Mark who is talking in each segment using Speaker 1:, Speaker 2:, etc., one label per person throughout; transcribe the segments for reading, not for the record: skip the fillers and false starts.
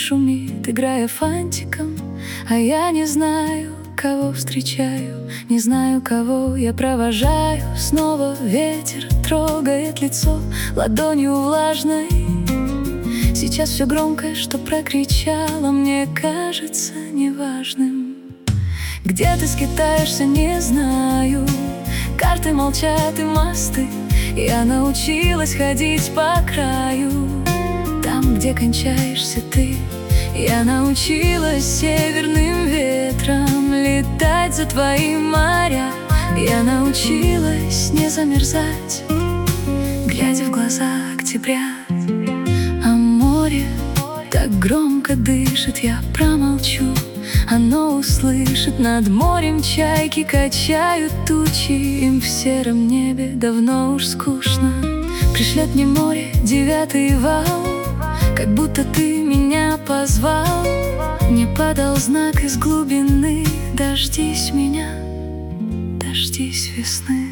Speaker 1: шумит, играя фантиком. А я не знаю, кого встречаю, не знаю, кого я провожаю. Снова ветер трогает лицо ладонью влажной. Сейчас все громкое, что прокричала, мне кажется неважным. Где ты скитаешься, не знаю. Карты молчат и мосты. Я научилась ходить по краю. Там, где кончаешься ты, я научилась северным ветром летать за твои моря. Я научилась не замерзать, глядя в глаза октября. А море так громко дышит, я промолчу. Оно услышит, над морем чайки качают тучи. Им в сером небе давно уж скучно. Пришлет мне море 9-й вал, как будто ты меня позвал. Мне подал знак из глубины: дождись меня, дождись весны.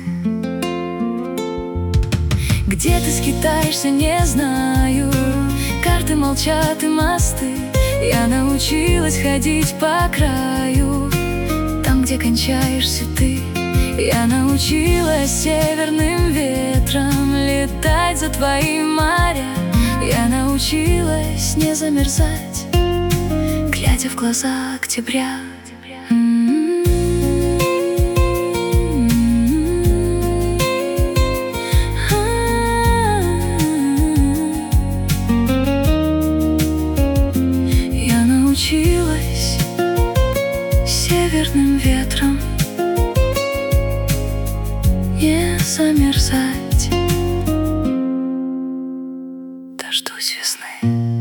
Speaker 1: Где ты скитаешься, не знаю. Карты молчат и мосты. Я научилась ходить по краю. Там, где кончаешься ты, я научилась северным ветром летать за твои моря. Я научилась не замерзать, глядя в глаза октября. Я научилась северным ветром не замерзать. Дождусь весны.